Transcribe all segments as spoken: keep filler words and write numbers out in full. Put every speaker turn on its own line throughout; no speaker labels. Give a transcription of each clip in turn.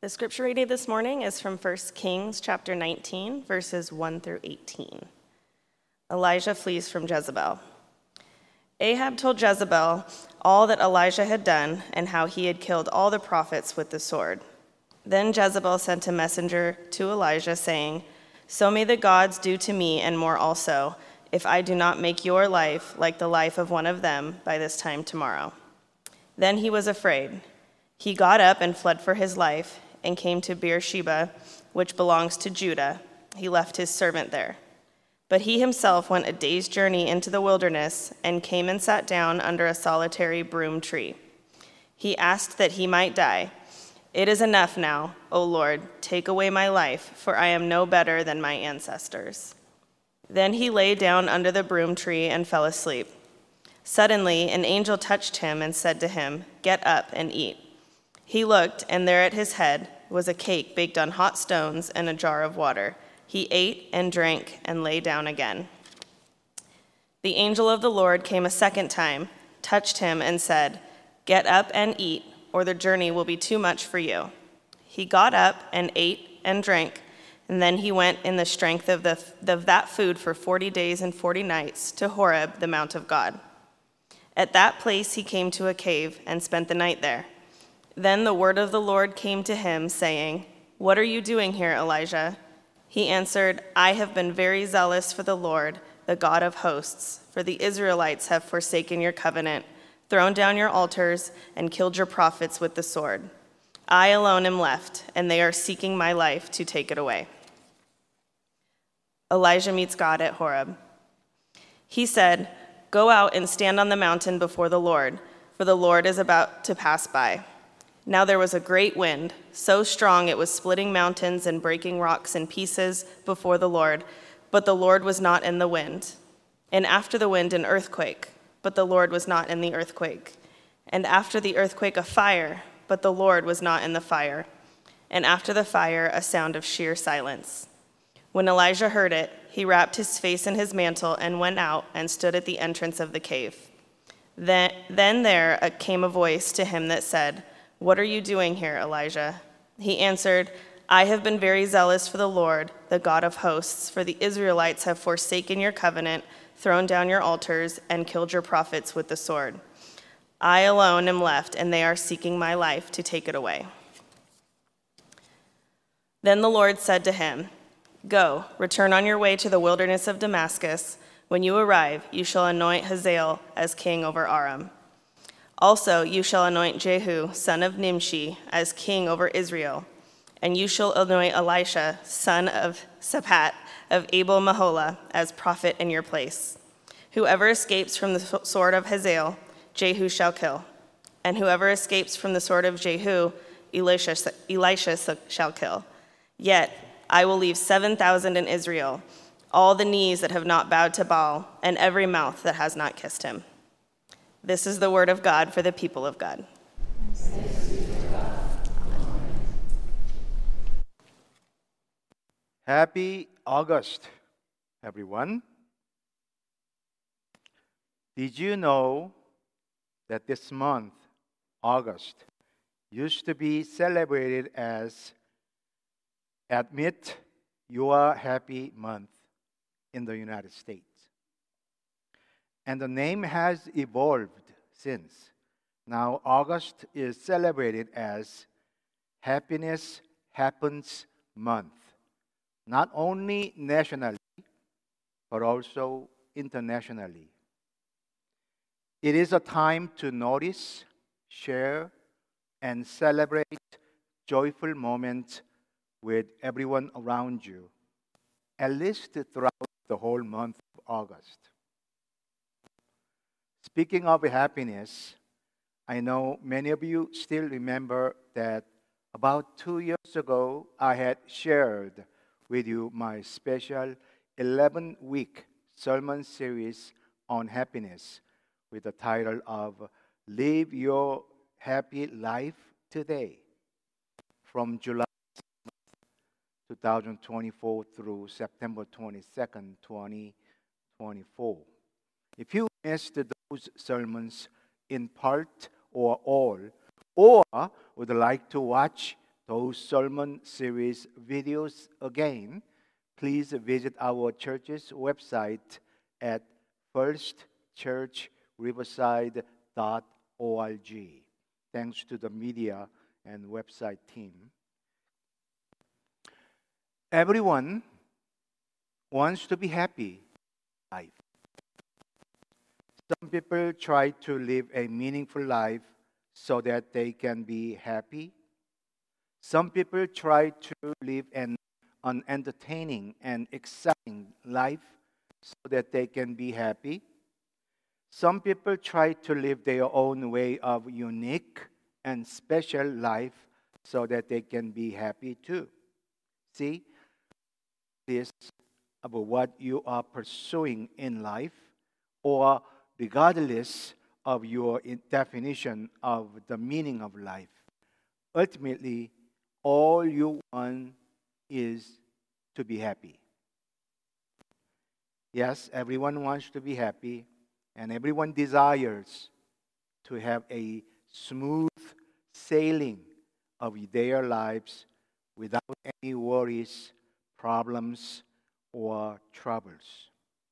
The scripture reading this morning is from First Kings chapter nineteen, verses one through eighteen. Elijah flees from Jezebel. Ahab told Jezebel all that Elijah had done and how he had killed all the prophets with the sword. Then Jezebel sent a messenger to Elijah, saying, "So may the gods do to me and more also, if I do not make your life like the life of one of them by this time tomorrow." Then he was afraid. He got up and fled for his life and came to Beersheba, which belongs to Judah. He left his servant there. But he himself went a day's journey into the wilderness and came and sat down under a solitary broom tree. He asked that he might die. "It is enough now, O Lord, take away my life, for I am no better than my ancestors." Then he lay down under the broom tree and fell asleep. Suddenly, an angel touched him and said to him, "Get up and eat." He looked, and there at his head was a cake baked on hot stones and a jar of water. He ate and drank and lay down again. The angel of the Lord came a second time, touched him, and said, "Get up and eat, or the journey will be too much for you." He got up and ate and drank, and then he went in the strength of, the, of that food for forty days and forty nights to Horeb, the mount of God. At that place he came to a cave and spent the night there. Then the word of the Lord came to him, saying, "What are you doing here, Elijah?" He answered, "I have been very zealous for the Lord, the God of hosts, for the Israelites have forsaken your covenant, thrown down your altars, and killed your prophets with the sword. I alone am left, and they are seeking my life to take it away." Elijah meets God at Horeb. He said, "Go out and stand on the mountain before the Lord, for the Lord is about to pass by." Now there was a great wind, so strong it was splitting mountains and breaking rocks in pieces before the Lord, but the Lord was not in the wind. And after the wind, an earthquake, but the Lord was not in the earthquake. And after the earthquake, a fire, but the Lord was not in the fire. And after the fire, a sound of sheer silence. When Elijah heard it, he wrapped his face in his mantle and went out and stood at the entrance of the cave. Then, then there came a voice to him that said, "What are you doing here, Elijah?" He answered, "I have been very zealous for the Lord, the God of hosts, for the Israelites have forsaken your covenant, thrown down your altars, and killed your prophets with the sword. I alone am left, and they are seeking my life to take it away." Then the Lord said to him, "Go, return on your way to the wilderness of Damascus. When you arrive, you shall anoint Hazael as king over Aram. Also, you shall anoint Jehu, son of Nimshi, as king over Israel, and you shall anoint Elisha, son of Shaphat, of Abel-Meholah, as prophet in your place. Whoever escapes from the sword of Hazael, Jehu shall kill, and whoever escapes from the sword of Jehu, Elisha, Elisha shall kill. Yet I will leave seven thousand in Israel, all the knees that have not bowed to Baal, and every mouth that has not kissed him." This is the word of God for the people of God.
Happy August, everyone. Did you know that this month, August, used to be celebrated as Admit Your Happy Month in the United States? And the name has evolved since. Now, August is celebrated as Happiness Happens Month, not only nationally, but also internationally. It is a time to notice, share, and celebrate joyful moments with everyone around you, at least throughout the whole month of August. Speaking of happiness, I know many of you still remember that about two years ago, I had shared with you my special eleven-week sermon series on happiness with the title of Live Your Happy Life Today, from July twenty twenty-four through September twenty-second, twenty twenty-four. If you missed those sermons in part or all, or would like to watch those sermon series videos again, please visit our church's website at first church riverside dot org. Thanks to the media and website team. Everyone wants to be happy in life. Some people try to live a meaningful life so that they can be happy. Some people try to live an, an entertaining and exciting life so that they can be happy. Some people try to live their own way of unique and special life so that they can be happy too. See, this about what you are pursuing in life, or regardless of your definition of the meaning of life. Ultimately, all you want is to be happy. Yes, everyone wants to be happy, and everyone desires to have a smooth sailing of their lives without any worries, problems, or troubles.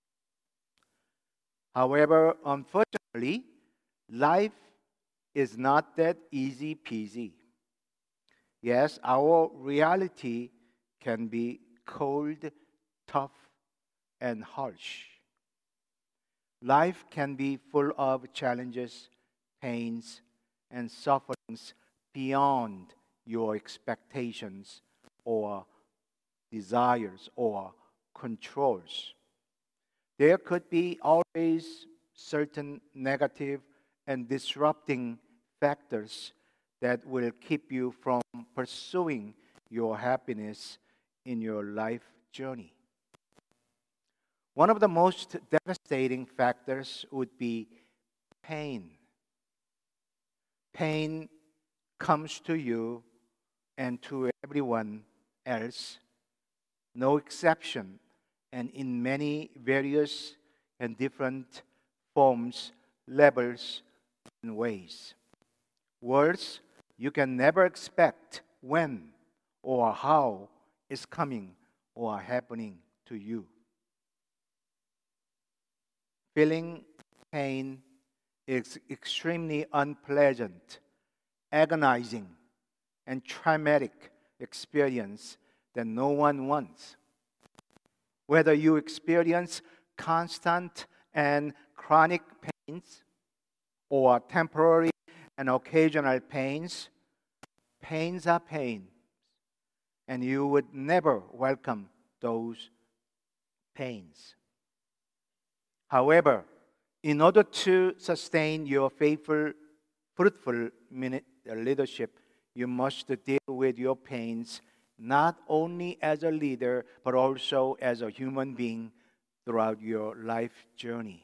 However, unfortunately, life is not that easy peasy. Yes, our reality can be cold, tough, and harsh. Life can be full of challenges, pains, and sufferings beyond your expectations or desires or controls. There could be always certain negative and disrupting factors that will keep you from pursuing your happiness in your life journey. One of the most devastating factors would be pain. Pain comes to you and to everyone else, no exception, and in many various and different forms, levels, and ways. Words you can never expect when or how is coming or happening to you. Feeling pain is extremely unpleasant, agonizing, and traumatic experience that no one wants. Whether you experience constant and chronic pains or temporary and occasional pains, pains are pains, and you would never welcome those pains. However, in order to sustain your faithful, fruitful leadership, you must deal with your pains not only as a leader, but also as a human being throughout your life journey.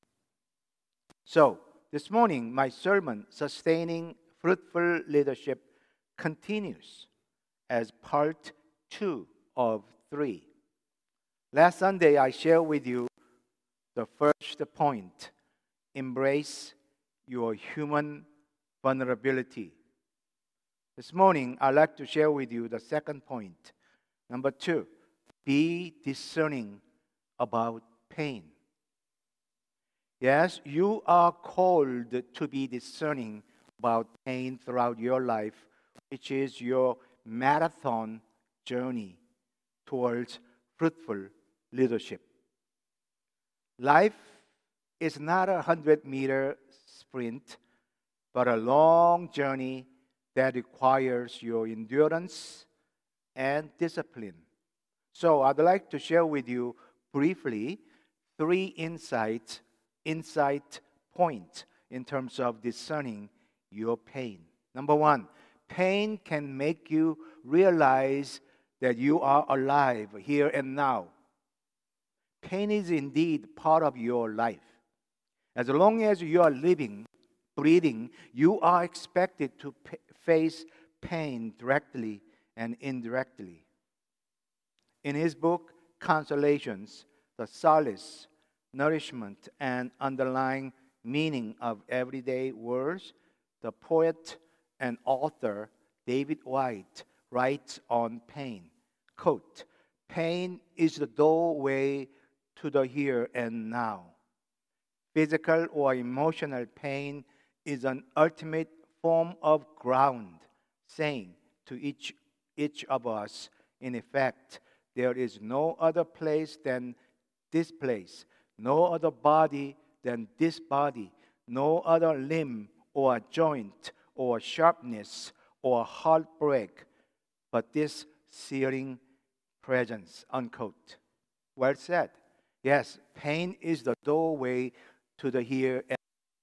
So, this morning, my sermon, Sustaining Fruitful Leadership, continues as part two of three. Last Sunday, I shared with you the first point, embrace your human vulnerability. This morning, I'd like to share with you the second point. Number two, be discerning about pain. Yes, you are called to be discerning about pain throughout your life, which is your marathon journey towards fruitful leadership. Life is not a hundred-meter sprint, but a long journey that requires your endurance and discipline. So I'd like to share with you briefly three insights, insight points in terms of discerning your pain. Number one, pain can make you realize that you are alive here and now. Pain is indeed part of your life. As long as you are living, breathing, you are expected to p- face pain directly and indirectly. In his book, Consolations, the solace, nourishment, and underlying meaning of everyday words, the poet and author David Whyte writes on pain, quote, "Pain is the doorway to the here and now. Physical or emotional pain is an ultimate form of ground, saying to each, each of us, in effect, there is no other place than this place, no other body than this body, no other limb or joint or sharpness or heartbreak but this searing presence," unquote. Well said. Yes, pain is the doorway to the here and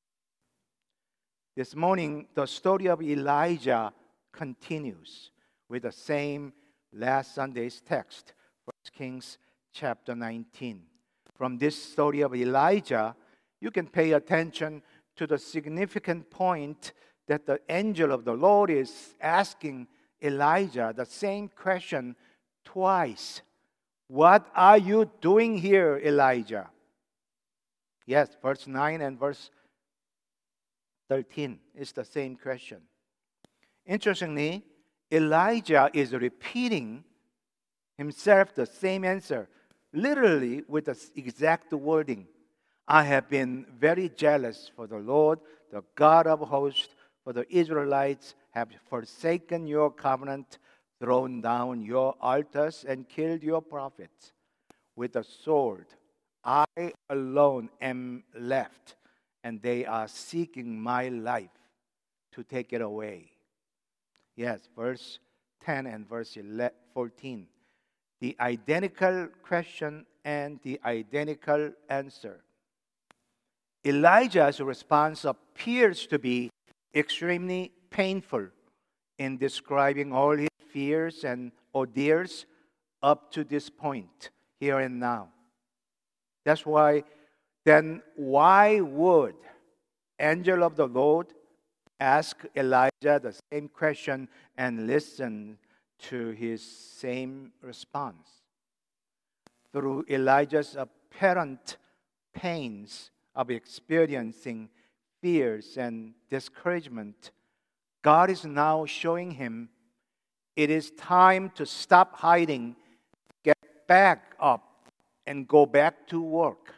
this morning. The story of Elijah continues with the same last Sunday's text, First Kings chapter nineteen. From this story of Elijah, you can pay attention to the significant point that the angel of the Lord is asking Elijah the same question twice. "What are you doing here, Elijah?" Yes, verse nine and verse thirteen is the same question. Interestingly, Elijah is repeating himself the same answer, literally with the exact wording. "I have been very jealous for the Lord, the God of hosts, for the Israelites have forsaken your covenant, thrown down your altars, and killed your prophets. With the sword, I alone am left, and they are seeking my life to take it away." Yes, verse ten and verse fourteen. The identical question and the identical answer. Elijah's response appears to be extremely painful in describing all his fears and ordeals up to this point, here and now. That's why, then why would angel of the Lord ask Elijah the same question and listen to his same response? Through Elijah's apparent pains of experiencing fears and discouragement, God is now showing him it is time to stop hiding, get back up, and go back to work.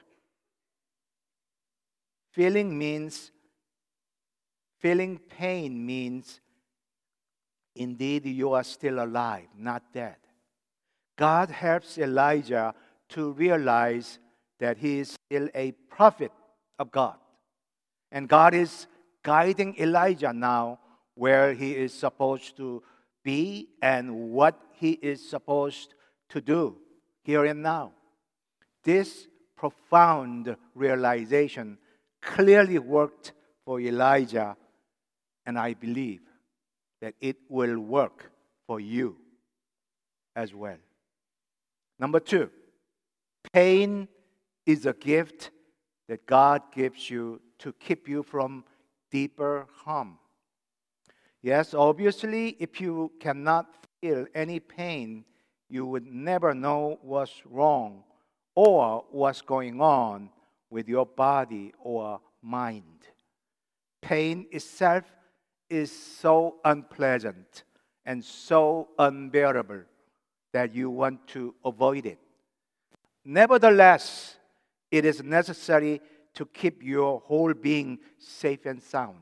Feeling means, feeling pain means, indeed you are still alive, not dead. God helps Elijah to realize that he is still a prophet of God. And God is guiding Elijah now where he is supposed to be and what he is supposed to do here and now. This profound realization clearly worked for Elijah, and I believe that it will work for you as well. Number two, pain is a gift that God gives you to keep you from deeper harm. Yes, obviously, if you cannot feel any pain, you would never know what's wrong or what's going on with your body or mind. Pain itself is so unpleasant and so unbearable that you want to avoid it. Nevertheless, it is necessary to keep your whole being safe and sound.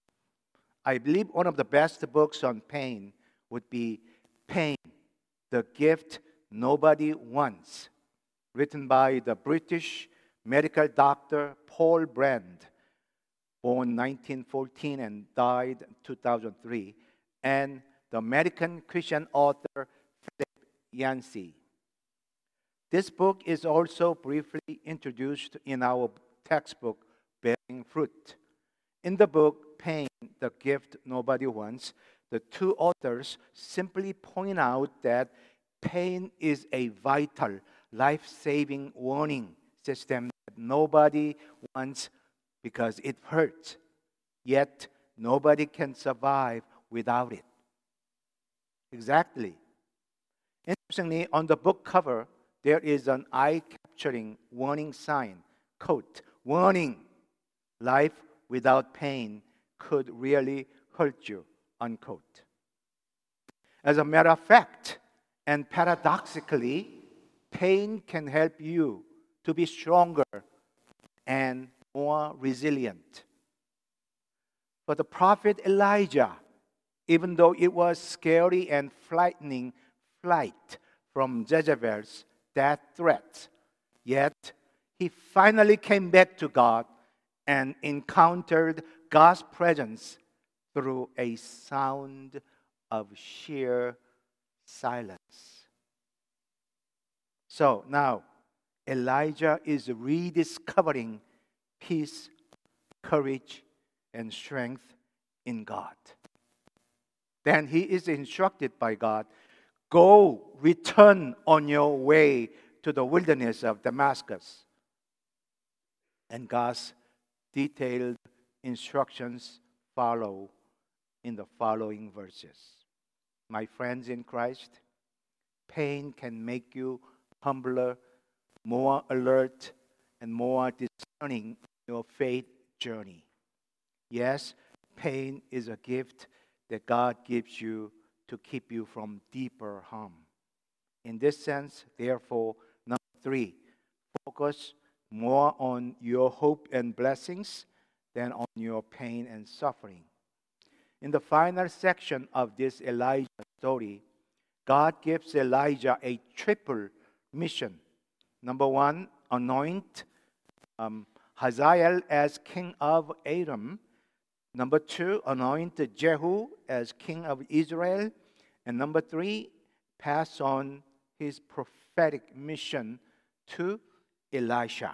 I believe one of the best books on pain would be Pain, the Gift Nobody Wants, written by the British medical doctor Paul Brand, born nineteen fourteen and died two thousand three, and the American Christian author Philip Yancey. This book is also briefly introduced in our textbook, Bearing Fruit. In the book, Pain, the Gift Nobody Wants, the two authors simply point out that pain is a vital, life-saving warning system that nobody wants because it hurts. Yet, nobody can survive without it. Exactly. Interestingly, on the book cover, there is an eye-capturing warning sign, quote, "Warning, life without pain could really hurt you," unquote. As a matter of fact, and paradoxically, pain can help you to be stronger and more resilient. For the prophet Elijah, even though it was scary and frightening flight from Jezebel's death threats, yet he finally came back to God and encountered God's presence through a sound of sheer silence. So now, Elijah is rediscovering peace, courage, and strength in God. Then he is instructed by God, go, return on your way to the wilderness of Damascus. And God's detailed instructions follow in the following verses. My friends in Christ, pain can make you humbler, more alert, and more discerning in your faith journey. Yes, pain is a gift that God gives you to keep you from deeper harm. In this sense, therefore, number three, focus more on your hope and blessings than on your pain and suffering. In the final section of this Elijah story, God gives Elijah a triple mission. Number one, anoint um, Hazael as king of Aram. Number two, anoint Jehu as king of Israel. And number three, pass on his prophetic mission to Elisha.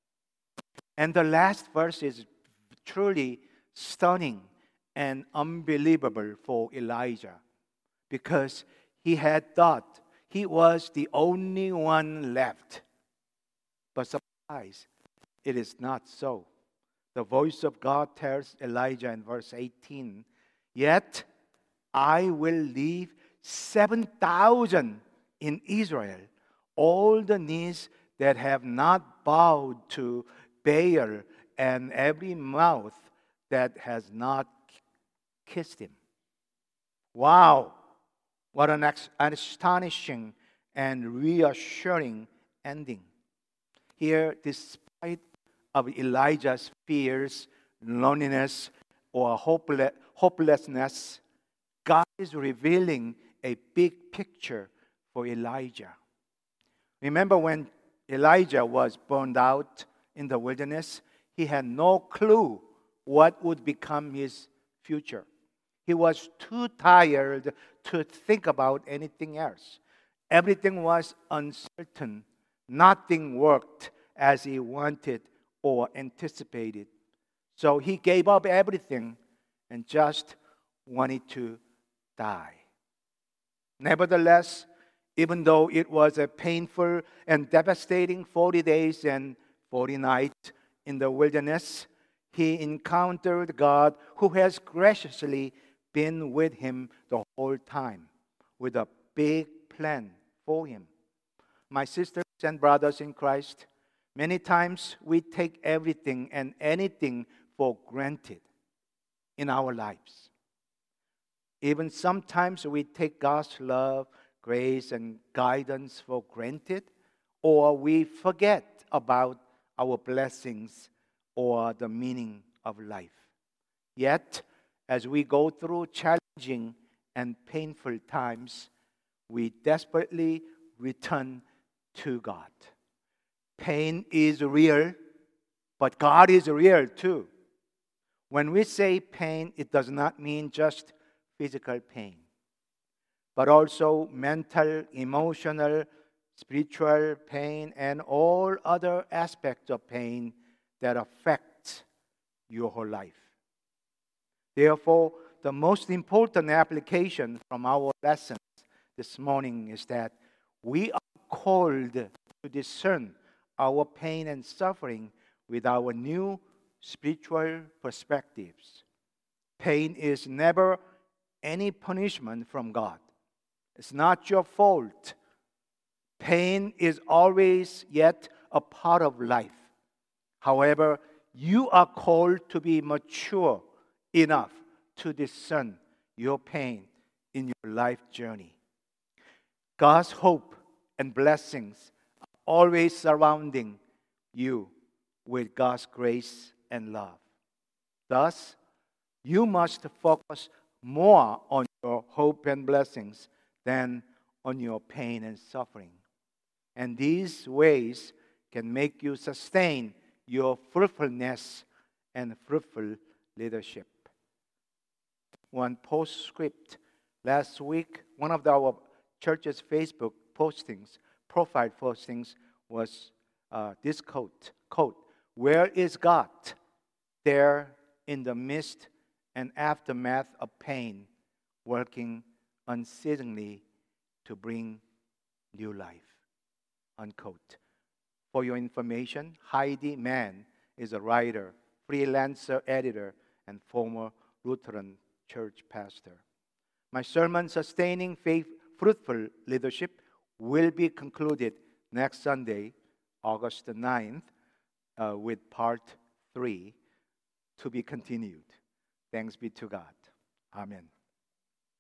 And the last verse is truly stunning and unbelievable for Elijah, because he had thought he was the only one left. But surprise, it is not so. The voice of God tells Elijah in verse eighteen, yet I will leave seven thousand in Israel, all the knees that have not bowed to Baal, and every mouth that has not kissed him. Wow! What an astonishing and reassuring ending. Here, despite of Elijah's fears, loneliness, or hopeless, hopelessness, God is revealing a big picture for Elijah. Remember when Elijah was burned out in the wilderness, he had no clue what would become his future. He was too tired to think about anything else. Everything was uncertain. Nothing worked as he wanted or anticipated. So he gave up everything and just wanted to die. Nevertheless, even though it was a painful and devastating forty days and forty nights in the wilderness, he encountered God, who has graciously been with him the whole time, with a big plan for him. My sisters and brothers in Christ, many times we take everything and anything for granted in our lives. Even sometimes we take God's love, grace, and guidance for granted, or we forget about our blessings or the meaning of life. Yet, as we go through challenging and painful times, we desperately return to God. Pain is real, but God is real too. When we say pain, it does not mean just physical pain, but also mental, emotional, spiritual pain, and all other aspects of pain that affect your whole life. Therefore, the most important application from our lessons this morning is that we are called to discern our pain and suffering with our new spiritual perspectives. Pain is never any punishment from God. It's not your fault. Pain is always yet a part of life. However, you are called to be mature enough to discern your pain in your life journey. God's hope and blessings are always surrounding you with God's grace and love. Thus, you must focus more on your hope and blessings than on your pain and suffering. And these ways can make you sustain your fruitfulness and fruitful leadership. One postscript. Last week, one of our church's Facebook postings, profile postings, was uh, this quote, quote, "Where is God? There in the midst and aftermath of pain, working unceasingly to bring new life." Unquote. For your information, Heidi Mann is a writer, freelancer editor, and former Lutheran church pastor. My sermon, Sustaining Faith, Fruitful Leadership, will be concluded next Sunday, August the ninth, uh, with part three to be continued. Thanks be to God. Amen.